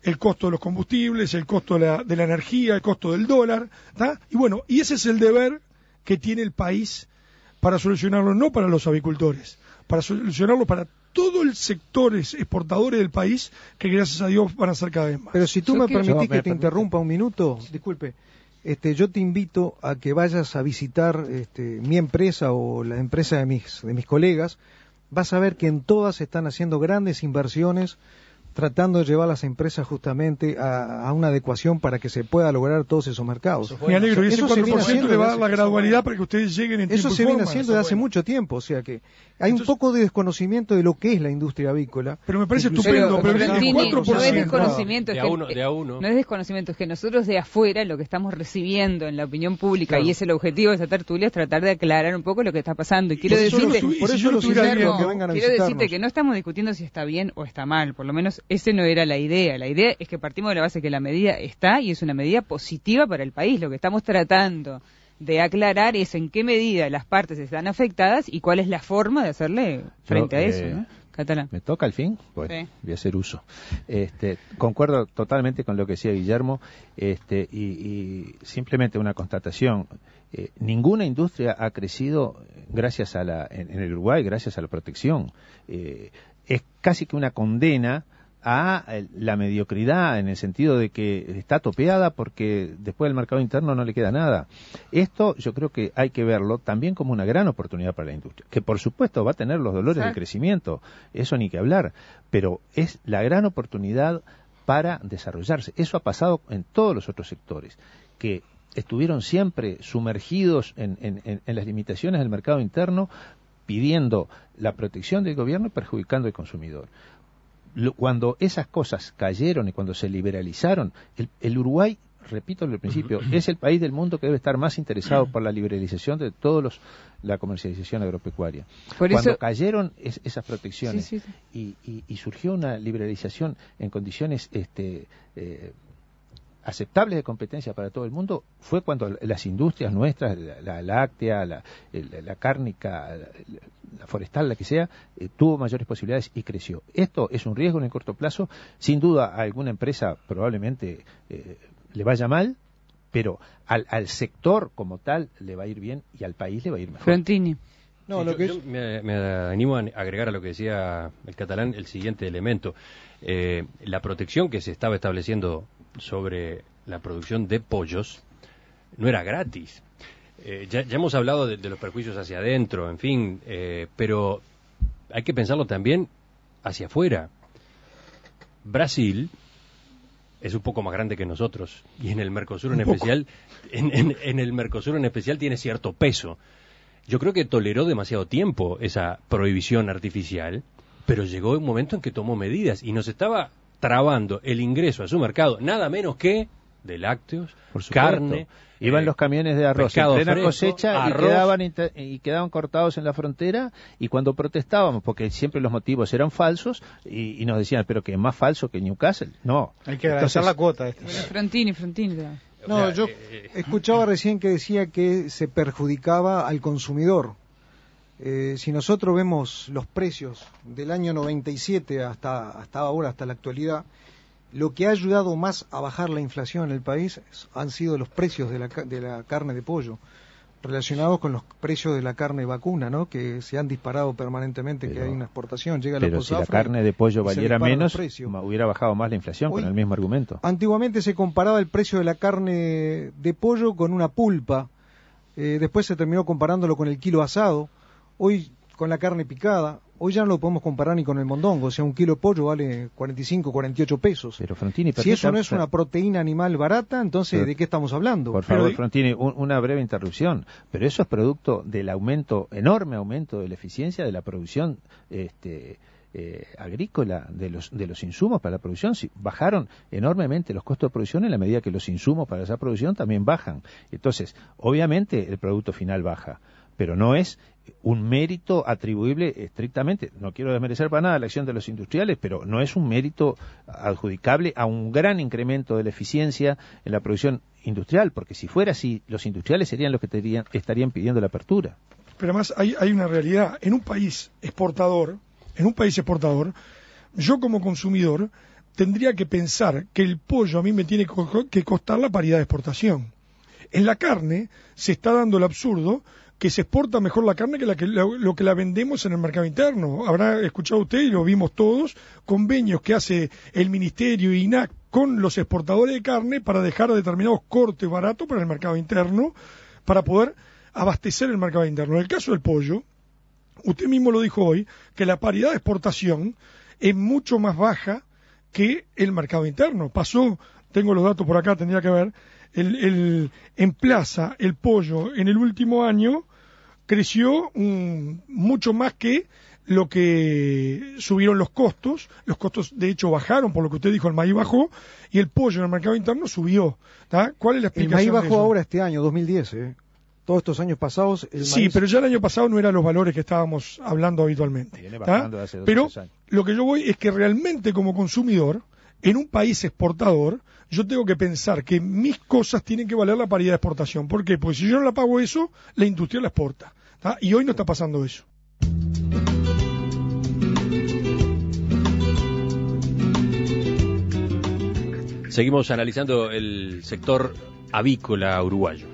el costo de los combustibles, el costo de la energía, el costo del dólar, ¿tá? Y bueno, y ese es el deber que tiene el país para solucionarlo, no para los avicultores, para solucionarlo para todo el sector exportadores del país, que gracias a Dios van a ser cada vez más. Pero si tú me permitís que te interrumpa un minuto, disculpe, yo te invito a que vayas a visitar mi empresa o la empresa de mis colegas. Vas a ver que en todas están haciendo grandes inversiones, tratando de llevar a las empresas justamente a una adecuación para que se pueda lograr todos esos mercados. Me alegro, y ese Eso se viene 4% haciendo le va a dar la gradualidad para que ustedes lleguen en tiempo y forma. Eso se viene haciendo desde hace mucho tiempo, o sea que hay un poco de desconocimiento de lo que es la industria avícola. Pero me parece estupendo, pero el 4%... No es desconocimiento, no es desconocimiento, es que nosotros de afuera lo que estamos recibiendo en la opinión pública, claro, y es el objetivo de esta tertulia, es tratar de aclarar un poco lo que está pasando. Y quiero decirte, que no estamos discutiendo si está bien o está mal, por lo menos ese no era la idea. La idea es que partimos de la base que la medida está y es una medida positiva para el país. Lo que estamos tratando de aclarar es en qué medida las partes están afectadas y cuál es la forma de hacerle frente a eso, ¿no? Catalán. ¿Me toca al fin? Bueno, sí. Voy a hacer uso. Concuerdo totalmente con lo que decía Guillermo, y simplemente una constatación. Ninguna industria ha crecido gracias en el Uruguay, gracias a la protección. Es casi que una condena a la mediocridad, en el sentido de que está topeada porque después del mercado interno no le queda nada. Esto yo creo que hay que verlo también como una gran oportunidad para la industria, que por supuesto va a tener los dolores del crecimiento, eso ni que hablar, pero es la gran oportunidad para desarrollarse. Eso ha pasado en todos los otros sectores, que estuvieron siempre sumergidos en las limitaciones del mercado interno, pidiendo la protección del gobierno y perjudicando al consumidor. Cuando esas cosas cayeron y cuando se liberalizaron, el Uruguay, repito al principio, es el país del mundo que debe estar más interesado por la liberalización de la comercialización agropecuaria. Cuando cayeron esas protecciones y surgió una liberalización en condiciones aceptables de competencia para todo el mundo, fue cuando las industrias nuestras, la láctea, la cárnica, la forestal, la que sea, tuvo mayores posibilidades y creció. Esto es un riesgo en el corto plazo. Sin duda a alguna empresa probablemente le vaya mal, pero al sector como tal le va a ir bien y al país le va a ir mejor. Frontini. No, yo me animo a agregar a lo que decía el Catalán el siguiente elemento. La protección que se estaba estableciendo sobre la producción de pollos no era gratis. Ya hemos hablado de los perjuicios hacia adentro, en fin, pero hay que pensarlo también hacia afuera. Brasil es un poco más grande que nosotros y en el Mercosur en especial, en el Mercosur en especial tiene cierto peso. Yo creo que toleró demasiado tiempo esa prohibición artificial, pero llegó un momento en que tomó medidas y nos estaba trabando el ingreso a su mercado, nada menos que de lácteos, carne. Iban los camiones de arroz en plena cosecha y quedaban cortados en la frontera, y cuando protestábamos, porque siempre los motivos eran falsos, y nos decían, pero que es más falso que Newcastle. No. Hay que agradecer la cuota. Frontini. No, yo escuchaba recién que decía que se perjudicaba al consumidor. Si nosotros vemos los precios del año 97 hasta ahora, hasta la actualidad, lo que ha ayudado más a bajar la inflación en el país han sido los precios de la carne de pollo, relacionados con los precios de la carne vacuna, ¿no? Que se han disparado permanentemente, que hay una exportación, llega la si la carne de pollo valiera menos, hubiera bajado más la inflación. Hoy, con el mismo argumento. Antiguamente se comparaba el precio de la carne de pollo con una pulpa, después se terminó comparándolo con el kilo asado, hoy con la carne picada. Hoy ya no lo podemos comparar ni con el mondongo, o sea, un kilo de pollo vale 45, 48 pesos. Pero Frontini, si eso no es una proteína animal barata, entonces ¿de qué estamos hablando? Por favor, Frontini, una breve interrupción. Pero eso es producto del enorme aumento de la eficiencia de la producción agrícola, de los insumos para la producción. Bajaron enormemente los costos de producción en la medida que los insumos para esa producción también bajan. Entonces, obviamente el producto final baja, pero no es un mérito atribuible estrictamente, no quiero desmerecer para nada la acción de los industriales, pero no es un mérito adjudicable a un gran incremento de la eficiencia en la producción industrial, porque si fuera así, los industriales serían los que estarían pidiendo la apertura. Pero además hay una realidad, en un país exportador, yo como consumidor tendría que pensar que el pollo a mí me tiene que costar la paridad de exportación. En la carne se está dando el absurdo que se exporta mejor la carne que lo que la vendemos en el mercado interno. Habrá escuchado usted, y lo vimos todos, convenios que hace el Ministerio y INAC con los exportadores de carne para dejar determinados cortes baratos para el mercado interno, para poder abastecer el mercado interno. En el caso del pollo, usted mismo lo dijo hoy, que la paridad de exportación es mucho más baja que el mercado interno. Pasó, tengo los datos por acá, tendría que ver, en plaza el pollo en el último año creció mucho más que lo que subieron los costos de hecho bajaron, por lo que usted dijo, el maíz bajó y el pollo en el mercado interno subió. ¿Tá? ¿Cuál es la explicación? El maíz bajó ahora este año, 2010, todos estos años pasados. Sí, pero ya el año pasado no eran los valores que estábamos hablando habitualmente. Pero lo que yo voy es que realmente como consumidor, en un país exportador, yo tengo que pensar que mis cosas tienen que valer la paridad de exportación. ¿Por qué? Porque si yo no la pago eso, la industria la exporta. ¿Tá? Y hoy no está pasando eso. Seguimos analizando el sector avícola uruguayo.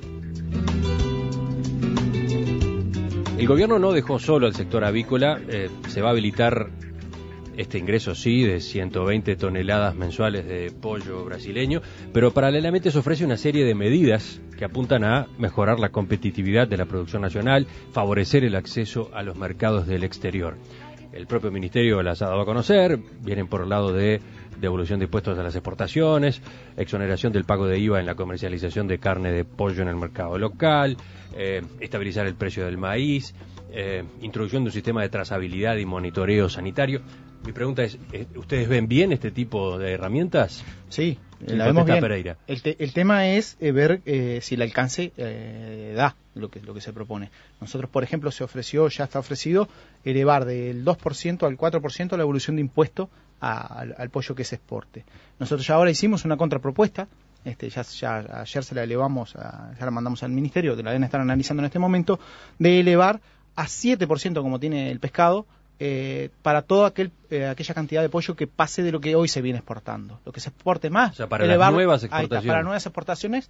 El gobierno no dejó solo al sector avícola, se va a habilitar este ingreso sí de 120 toneladas mensuales de pollo brasileño, pero paralelamente se ofrece una serie de medidas que apuntan a mejorar la competitividad de la producción nacional, favorecer el acceso a los mercados del exterior. El propio ministerio las ha dado a conocer, vienen por el lado de devolución de impuestos a las exportaciones, exoneración del pago de IVA en la comercialización de carne de pollo en el mercado local, estabilizar el precio del maíz, introducción de un sistema de trazabilidad y monitoreo sanitario. Mi pregunta es, ¿ustedes ven bien este tipo de herramientas? Sí, la vemos bien. Pereira. El tema es ver si el alcance da lo que se propone. Nosotros, por ejemplo, ya está ofrecido elevar del 2% al 4% la evolución de impuesto al pollo que se exporte. Nosotros ya ahora hicimos una contrapropuesta, ya ayer se la elevamos, ya la mandamos al ministerio, que la deben estar analizando en este momento, de elevar a 7% como tiene el pescado, para toda aquella cantidad de pollo que pase de lo que hoy se viene exportando. Lo que se exporte más. O sea, para las nuevas exportaciones. Para nuevas exportaciones,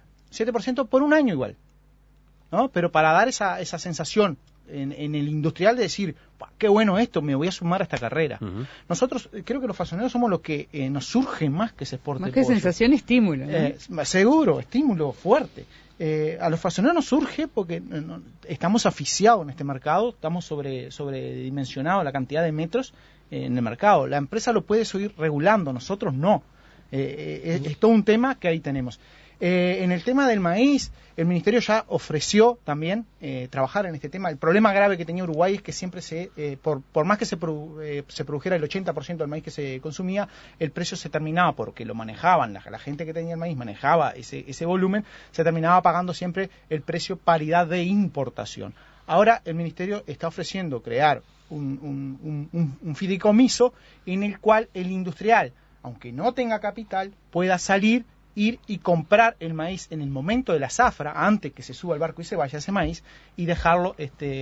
7% por un año igual. ¿No? Pero para dar esa sensación en el industrial de decir, qué bueno esto, me voy a sumar a esta carrera. Uh-huh. Nosotros, creo que los fasoneros somos los que nos surge más que se exporte más que pollo. Sensación, estímulo. Seguro, estímulo fuerte. A los fasoneros nos surge porque estamos asfixiados en este mercado, estamos sobredimensionados la cantidad de metros en el mercado. La empresa lo puede seguir regulando, nosotros no. Es todo un tema que ahí tenemos. En el tema del maíz, el Ministerio ya ofreció también trabajar en este tema. El problema grave que tenía Uruguay es que siempre por más que se produjera el 80% del maíz que se consumía, el precio se terminaba, porque lo manejaban, la gente que tenía el maíz manejaba ese volumen, se terminaba pagando siempre el precio paridad de importación. Ahora el Ministerio está ofreciendo crear un fideicomiso en el cual el industrial, aunque no tenga capital, pueda ir y comprar el maíz en el momento de la zafra, antes que se suba al barco y se vaya ese maíz, y dejarlo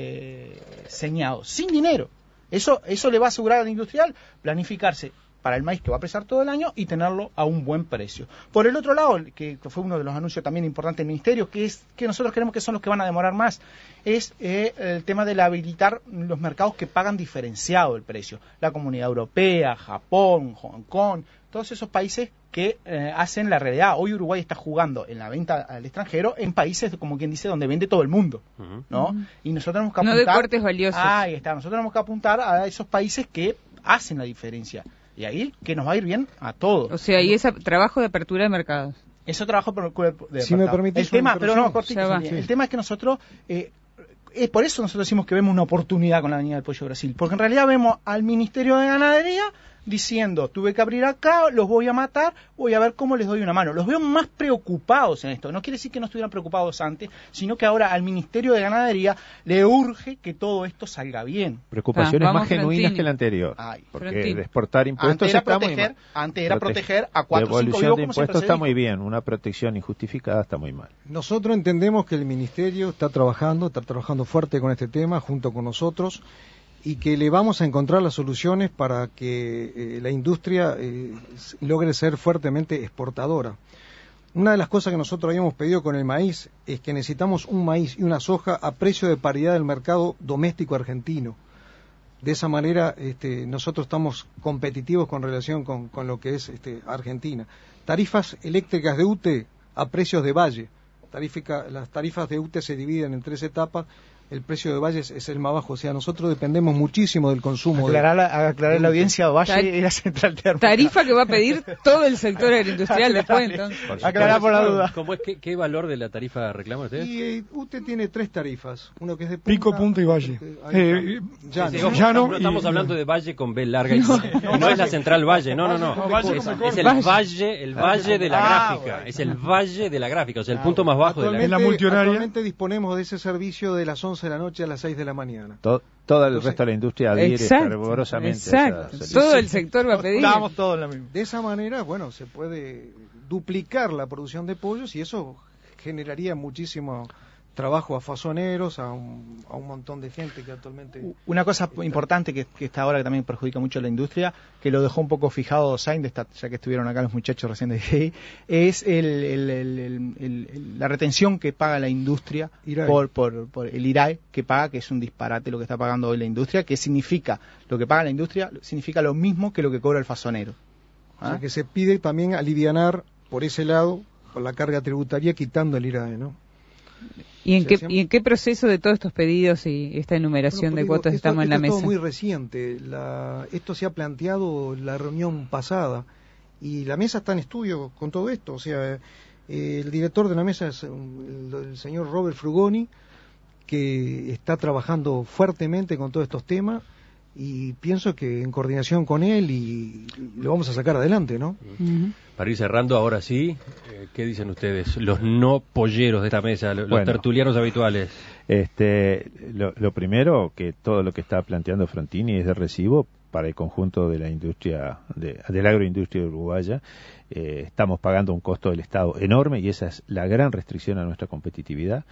señado, sin dinero. Eso le va a asegurar al industrial planificarse para el maíz que va a pesar todo el año y tenerlo a un buen precio. Por el otro lado, que fue uno de los anuncios también importantes del Ministerio, que nosotros creemos que son los que van a demorar más, es el tema de habilitar los mercados que pagan diferenciado el precio. La Comunidad Europea, Japón, Hong Kong, todos esos países que hacen la realidad. Hoy Uruguay está jugando en la venta al extranjero en países, como quien dice, donde vende todo el mundo, ¿no? Uh-huh. Y nosotros tenemos que apuntar... No de cortes valiosos. Ahí está. Nosotros tenemos que apuntar a esos países que hacen la diferencia. Y ahí que nos va a ir bien a todos. O sea, y ese trabajo de apertura de mercados. Ese trabajo de mercados. Si me permitís, el tema, pero no, cortito, sí. El tema es que nosotros... por eso nosotros decimos que vemos una oportunidad con la venida del pollo de Brasil. Porque en realidad vemos al Ministerio de Ganadería diciendo, tuve que abrir acá, los voy a matar, voy a ver cómo les doy una mano. Los veo más preocupados en esto. No quiere decir que no estuvieran preocupados antes, sino que ahora al Ministerio de Ganadería le urge que todo esto salga bien. Preocupaciones más genuinas que la anterior. Porque de exportar impuestos antes era proteger a 4 o 5 devolución de impuestos está muy bien, una protección injustificada está muy mal. Nosotros entendemos que el Ministerio está trabajando fuerte con este tema, junto con nosotros, y que le vamos a encontrar las soluciones para que la industria logre ser fuertemente exportadora. Una de las cosas que nosotros habíamos pedido con el maíz es que necesitamos un maíz y una soja a precio de paridad del mercado doméstico argentino. De esa manera nosotros estamos competitivos con relación con lo que es Argentina. Tarifas eléctricas de UTE a precios de valle. Las tarifas de UTE se dividen en 3 etapas. El precio de Valle es el más bajo, o sea, nosotros dependemos muchísimo del consumo. Aclarar la audiencia, Valle era central térmica. Tarifa que va a pedir todo el sector agroindustrial después, entonces. Aclarar por la duda. ¿Cómo es, qué valor de la tarifa reclaman ustedes? Y UTE tiene 3 tarifas, uno que es de Pico, Punta y Valle. Llano. Estamos hablando de Valle con B larga y no es la central Valle, no. Es el valle de la gráfica, es el valle de la gráfica, o sea, el punto más bajo de la multioraria. Actualmente disponemos de ese servicio de las 11 de la noche a las 6 de la mañana. Todo el resto de la industria adhiere fervorosamente. Exacto. Todo el sector va a pedir. Estamos todos en la misma. De esa manera, bueno, se puede duplicar la producción de pollos y eso generaría muchísimo trabajo a fasoneros, a un montón de gente que actualmente... Una cosa importante que está ahora, que también perjudica mucho a la industria, que lo dejó un poco fijado Sainz, ya que estuvieron acá los muchachos recién de GI, es la retención que paga la industria por el IRAE que paga, que es un disparate lo que está pagando hoy la industria, que significa, lo que paga la industria significa lo mismo que lo que cobra el fasonero. O sea que se pide también alivianar por ese lado, por la carga tributaria, quitando el IRAE, ¿no? ¿Y en qué proceso de todos estos pedidos y esta enumeración de cuotas estamos en la mesa? Esto es muy reciente. Esto se ha planteado la reunión pasada y la mesa está en estudio con todo esto. O sea, el director de la mesa es el señor Robert Frugoni, que está trabajando fuertemente con todos estos temas y pienso que en coordinación con él y lo vamos a sacar adelante, ¿no? Uh-huh. Para ir cerrando, ahora sí, ¿qué dicen ustedes? Los no polleros de esta mesa, los tertulianos habituales. Lo primero, que todo lo que está planteando Frontini es de recibo para el conjunto de la industria, de la agroindustria uruguaya. Estamos pagando un costo del Estado enorme y esa es la gran restricción a nuestra competitividad.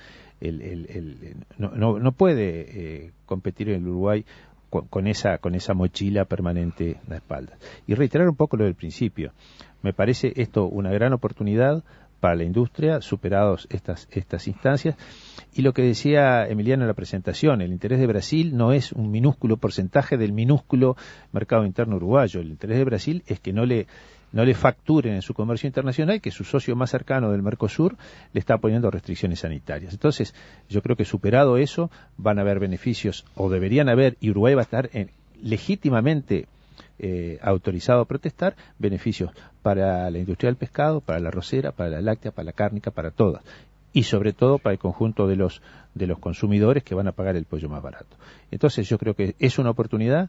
No puede competir en el Uruguay con esa mochila permanente en la espalda. Y reiterar un poco lo del principio. Me parece esto una gran oportunidad para la industria, superados estas instancias. Y lo que decía Emiliano en la presentación, el interés de Brasil no es un minúsculo porcentaje del minúsculo mercado interno uruguayo. El interés de Brasil es que no le facturen en su comercio internacional, que su socio más cercano del Mercosur le está poniendo restricciones sanitarias. Entonces, yo creo que superado eso, van a haber beneficios, o deberían haber, y Uruguay va a estar legítimamente autorizado a protestar, beneficios para la industria del pescado, para la arrocera, para la láctea, para la cárnica, para todas. Y sobre todo para el conjunto de los consumidores que van a pagar el pollo más barato. Entonces, yo creo que es una oportunidad.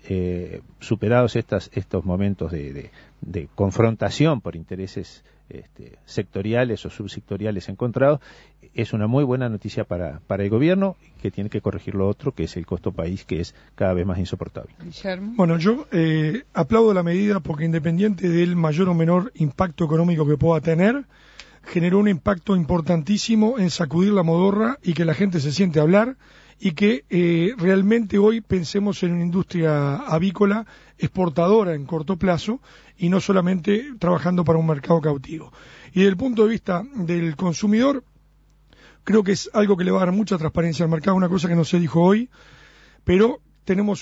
Superados estos momentos de confrontación por intereses sectoriales o subsectoriales encontrados, es una muy buena noticia para el gobierno, que tiene que corregir lo otro, que es el costo país, que es cada vez más insoportable. Bueno, yo aplaudo la medida porque, independiente del mayor o menor impacto económico que pueda tener, generó un impacto importantísimo en sacudir la modorra y que la gente se siente a hablar y que realmente hoy pensemos en una industria avícola exportadora en corto plazo y no solamente trabajando para un mercado cautivo. Y desde el punto de vista del consumidor, creo que es algo que le va a dar mucha transparencia al mercado, una cosa que no se dijo hoy, pero tenemos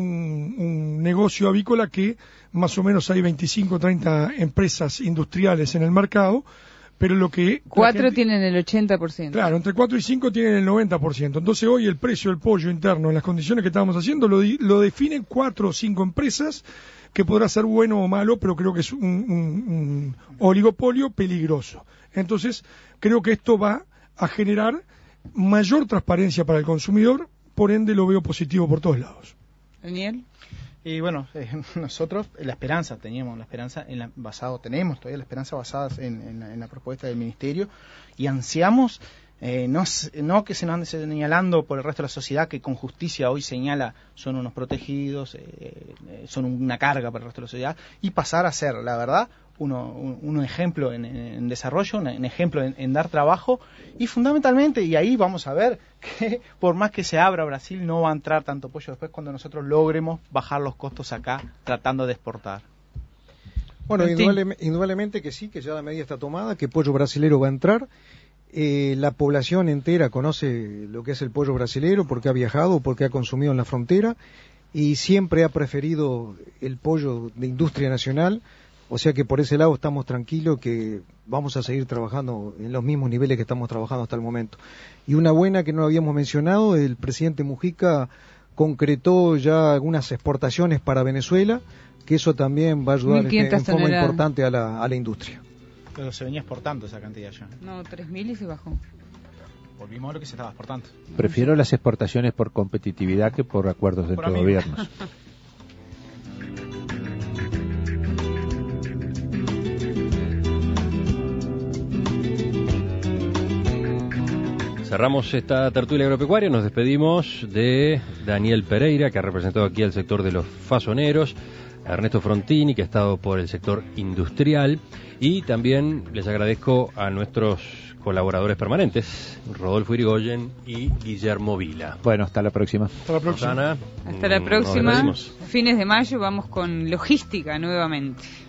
un negocio avícola que más o menos hay 25 o 30 empresas industriales en el mercado, pero lo que... 4 tienen el 80%. Claro, entre 4 y 5 tienen el 90%. Entonces hoy el precio del pollo interno, en las condiciones que estábamos haciendo, lo definen 4 o 5 empresas, que podrá ser bueno o malo, pero creo que es un oligopolio peligroso. Entonces creo que esto va a generar mayor transparencia para el consumidor, por ende lo veo positivo por todos lados. Daniel. Y bueno, nosotros tenemos todavía la esperanza basada en la propuesta del Ministerio y ansiamos, no que se nos ande señalando por el resto de la sociedad, que con justicia hoy señala son unos protegidos, son una carga para el resto de la sociedad, y pasar a ser, la verdad, un ejemplo en desarrollo, un ejemplo en dar trabajo, y fundamentalmente, y ahí vamos a ver que por más que se abra Brasil, no va a entrar tanto pollo después cuando nosotros logremos bajar los costos acá tratando de exportar. Bueno, indudablemente que sí, que ya la medida está tomada, que pollo brasilero va a entrar. La población entera conoce lo que es el pollo brasilero porque ha viajado, porque ha consumido en la frontera y siempre ha preferido el pollo de industria nacional. O sea que por ese lado estamos tranquilos que vamos a seguir trabajando en los mismos niveles que estamos trabajando hasta el momento. Y una buena que no habíamos mencionado, el presidente Mujica concretó ya algunas exportaciones para Venezuela, que eso también va a ayudar en forma importante a la industria. Pero se venía exportando esa cantidad ya. No, 3.000 y se bajó. Volvimos a lo que se estaba exportando. Prefiero las exportaciones por competitividad que por acuerdos entre gobiernos. Cerramos esta tertulia agropecuaria, nos despedimos de Daniel Pereira, que ha representado aquí al sector de los fasoneros, a Ernesto Frontini, que ha estado por el sector industrial, y también les agradezco a nuestros colaboradores permanentes, Rodolfo Irigoyen y Guillermo Vila. Bueno, hasta la próxima. Hasta la próxima. Rosana, hasta la próxima. Fines de mayo vamos con logística nuevamente.